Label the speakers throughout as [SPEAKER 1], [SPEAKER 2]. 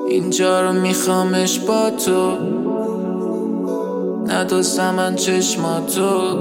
[SPEAKER 1] اینجا رو میخوامش با تو، ندوستم من چشماتو،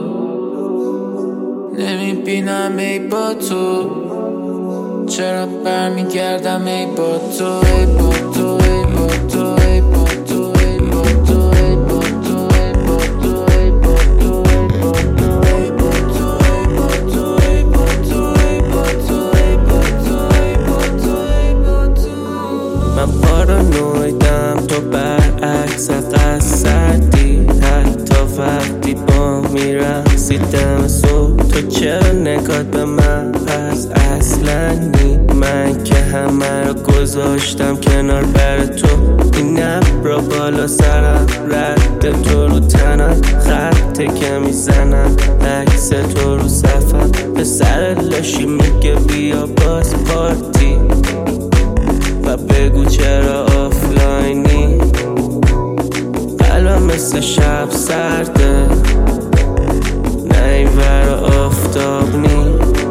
[SPEAKER 1] نمیبینم ای با تو، چرا برمیگردم ای با تو، ای با تو، ای با تو، ای با تو، ای با تو، ای با تو، ای با تو، ای با تو، ای با تو، ای با تو، ای با تو، ای با تو، ای با تو، ای با تو.
[SPEAKER 2] من پارانویدم تو برعکس قصدی، حتی وقتی با میرقصیدم صبح. تو چرا نگات به من پس اصلا نی؟ من که همه رو گذاشتم کنار بر تو. این ابرا بالا سرم، رد تو رو تنم، خطه که میزنم عکس تو رو صفم. به سر لاشی میگه بیا باز پارتی و بگو چرا آفلاینی. قلبم مثل شب سرده، نه این ور آفتاب نی.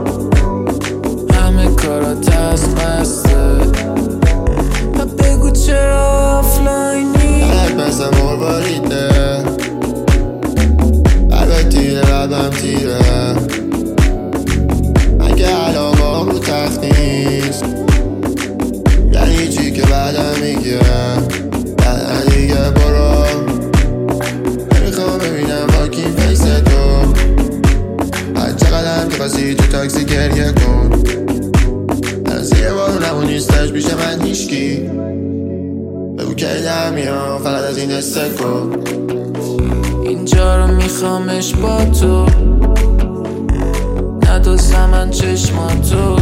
[SPEAKER 1] همه کارات از بسته و بگو چرا آفلاینی.
[SPEAKER 3] قلب مثل مرباریده، قلب تیره قلبم تیره. اگه علاقام رو تخت نیست یعنی چی که بعدم میگه؟ بعد دیگه برو، نمیخوام ببینم واکین فیس تو. هر چقدر هم که خواستی تو تاکسی گریه کن، از یه بارونمو نیستش پیش من هیشکی. بگو که نمیام فقط از این استکو.
[SPEAKER 1] اینجا رو میخوامش با تو، ندوستم من چشماتو،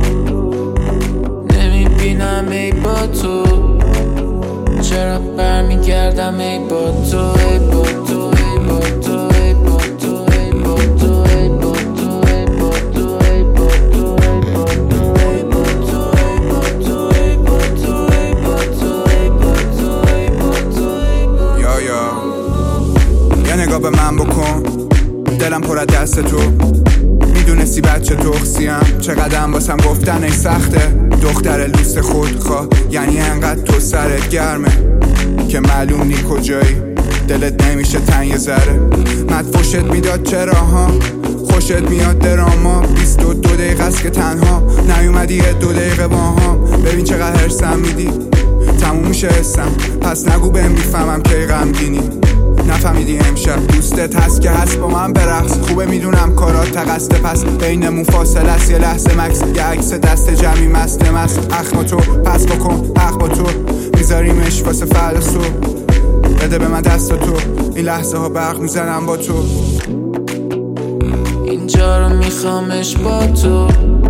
[SPEAKER 1] نمیبینم ای با تو، چرا برمیگردم ای با تو، ای با تو، ای با تو، ای با تو، ای با تو، ای با تو، ای با تو، ای با تو، ای با تو، ای با تو، ای با تو، ای با تو، ای با تو، ای با تو، ای با تو.
[SPEAKER 4] یا نگاه به من بکن، دلم پر از دست تو. میدونستی بچه تخصیم چقدر واسم گفتن ای سخته. دختر لوست خودخواه یعنی انقدر تو سرت گرمه که معلوم نی کجایی. دلت نمیشه تنگ یه ذره، مدفوشت میداد چرا ها؟ خوشت میاد دراما، 22 دقیقه است که تنها نیومدی یه 2 دقیقه با هم. ببین چقدر هرسم میدی، تموم میشه حسم. پس نگو بهم میفهمم کی غمگینی. نفهمیدی امشب دوستت هست که هست با من برقص. خوبه میدونم کارات تقصده، پس بینمون فاصله است یه لحظه مکس. یه عکس دست جمعی مست اخم تو پس بکن حق با تو. میذاریمش واسه فردا صبح، بده به من دست تو. این لحظه ها برق میزنم با تو.
[SPEAKER 1] اینجا رو میخوامش با تو،